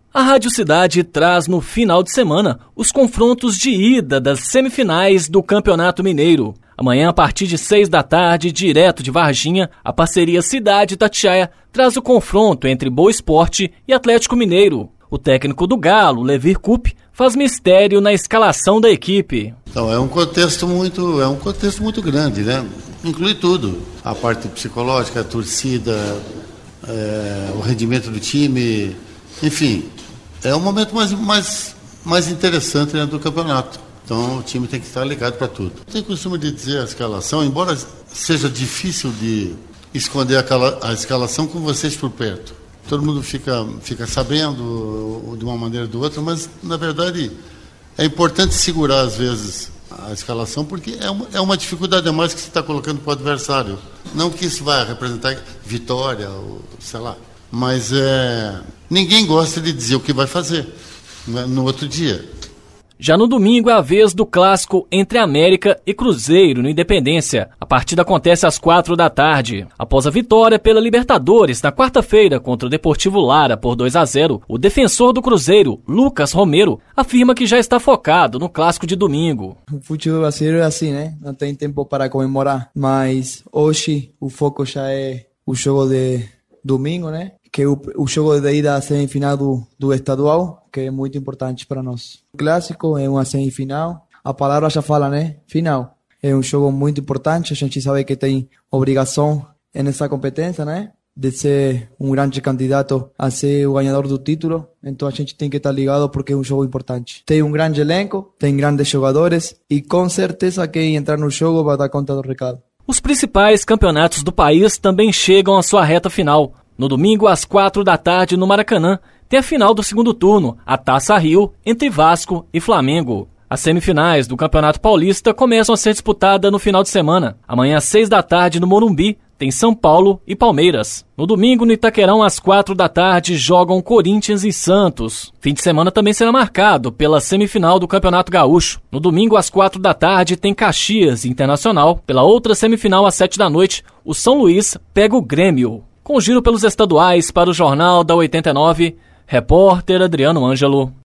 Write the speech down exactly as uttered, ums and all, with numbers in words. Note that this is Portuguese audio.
A Rádio Cidade traz no final de semana os confrontos de ida das semifinais do Campeonato Mineiro. Amanhã, a partir de seis da tarde, direto de Varginha, a parceria Cidade Itatiaia traz o confronto entre Boa Esporte e Atlético Mineiro. O técnico do Galo, Levir Coupe, faz mistério na escalação da equipe. Então, é um contexto muito, é um contexto muito grande, né? Inclui tudo. A parte psicológica, a torcida, é, o rendimento do time, enfim, é o momento mais, mais, mais interessante, né, do campeonato. Então o time tem que estar ligado para tudo. Tem costume de dizer a escalação, embora seja difícil de esconder a, a escalação com vocês por perto. Todo mundo fica, fica sabendo de uma maneira ou de outra, mas na verdade é importante segurar às vezes a escalação, porque é uma, é uma dificuldade a mais que você está colocando para o adversário. Não que isso vai representar vitória, ou sei lá, mas é, ninguém gosta de dizer o que vai fazer, né, no outro dia. Já no domingo é a vez do clássico entre América e Cruzeiro no Independência. A partida acontece às quatro da tarde. Após a vitória pela Libertadores na quarta-feira contra o Deportivo Lara por dois a zero, o defensor do Cruzeiro, Lucas Romero, afirma que já está focado no clássico de domingo. O futebol brasileiro é assim, né? Não tem tempo para comemorar, mas hoje o foco já é o jogo de domingo, né? Que é o, o jogo de ida à semifinal do, do estadual, que é muito importante para nós. O clássico é uma semifinal, a palavra já fala, né? Final. É um jogo muito importante, a gente sabe que tem obrigação nessa competência, né? De ser um grande candidato a ser o ganhador do título, então a gente tem que estar ligado porque é um jogo importante. Tem um grande elenco, tem grandes jogadores e com certeza quem entrar no jogo vai dar conta do recado. Os principais campeonatos do país também chegam à sua reta final. No domingo, às quatro da tarde, no Maracanã, tem a final do segundo turno, a Taça Rio, entre Vasco e Flamengo. As semifinais do Campeonato Paulista começam a ser disputadas no final de semana. Amanhã, às seis da tarde, no Morumbi, tem São Paulo e Palmeiras. No domingo, no Itaquerão, às quatro da tarde, jogam Corinthians e Santos. Fim de semana também será marcado pela semifinal do Campeonato Gaúcho. No domingo, às quatro da tarde, tem Caxias e Internacional. Pela outra semifinal, às sete da noite, o São Luís pega o Grêmio. Com giro pelos estaduais para o Jornal da oitenta e nove, repórter Adriano Ângelo.